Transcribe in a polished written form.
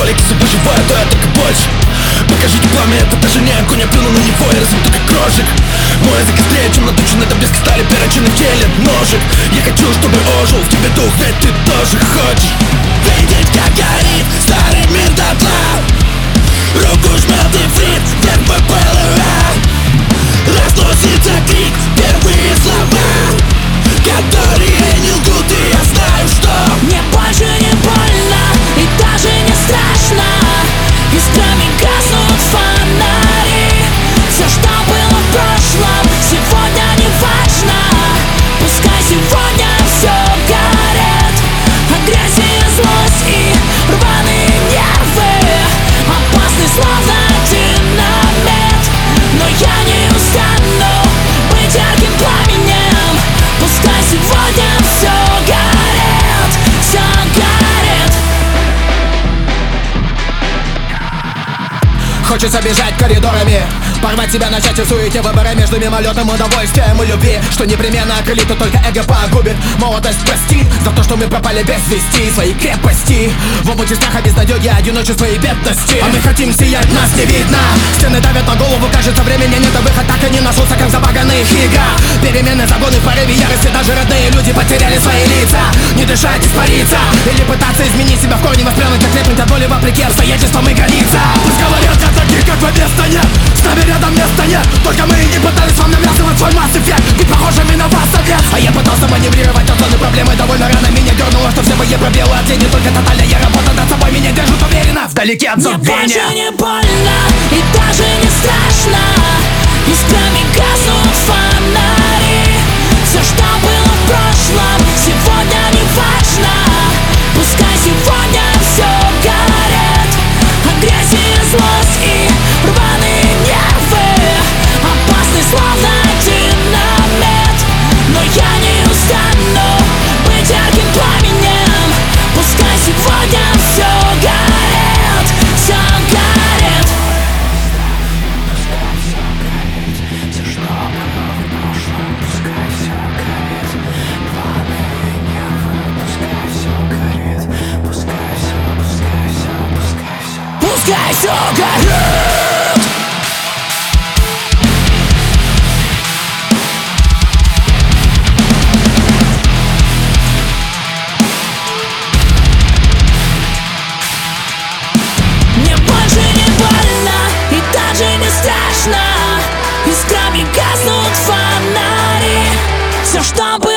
алкоголики выживают, а я только больше. Покажите пламя, это даже не огонь, я плюну на него и размуту как крошек. Мой язык острее, чем наточенный таблетки стали перочинный в теле ножик. Я хочу, чтобы ожил в тебе дух, ведь ты тоже хочешь видеть, как горит старый мир дотла. Руку жмет и фриц, вверх БПЛА. Разносится крик, первые слова, которые не лгут, и я знаю, что мне больше не больно и даже не страшно. Искрами гаснут фонари. Все, что было в прошлом, сегодня не важно. Пускай сегодня все горит. Агрессия, злость и рваные нервы. Опасный словно динамит. Но я не устану быть ярким пламенем. Пускай сегодня все горит, все горит. Хочется бежать коридорами, порвать себя на части в суете, выбора между мимолетным удовольствием и любви, что непременно окрылит, то только эго погубит. Молодость простит за то, что мы пропали без вести своей крепости. В омуте страха, безнадёги, одиночества и бедности. А мы хотим сиять, нас не видно. Стены давят на голову, кажется, времени нет, а выход так и не нашелся, как забаганный игра. Перемены, загоны, в порыве ярости, даже родные люди потеряли свои лица. Не дышать, испариться, или пытаться изменить себя в корне, воспрянуть, окрепнуть от боли вопреки обстоятельствам и границам. Пусть говорят, таких, как вы, места нет. С нами рядом места нет. Только мы и не пытались вам навязывать свой масс-эффект, быть похожими на вас совет. А я пытался маневрировать от зоны проблемы. Довольно рано меня дернуло, что все мои пробелы от лени. Только тотальная работа над собой меня держит уверенно, вдалеке от забвения. Мне больше не больно и даже не страшно. Искрами гаснут фонари. Все, что было в прошлом, сегодня не важно. Пускай сегодня все горит. Агрессия, злость и рваные нервы. Опасный словно динамит. Но я не устану быть ярким пламенем. Пускай сегодня все горит, все горит. Все, что было в прошлом, пускай все горит. Рваные нервы, пускай все горит. Пускай все, пускай все, пускай все. Пускай все горит. Мне больше не больно и даже не страшно. Искрами гаснут фонари. Все, что было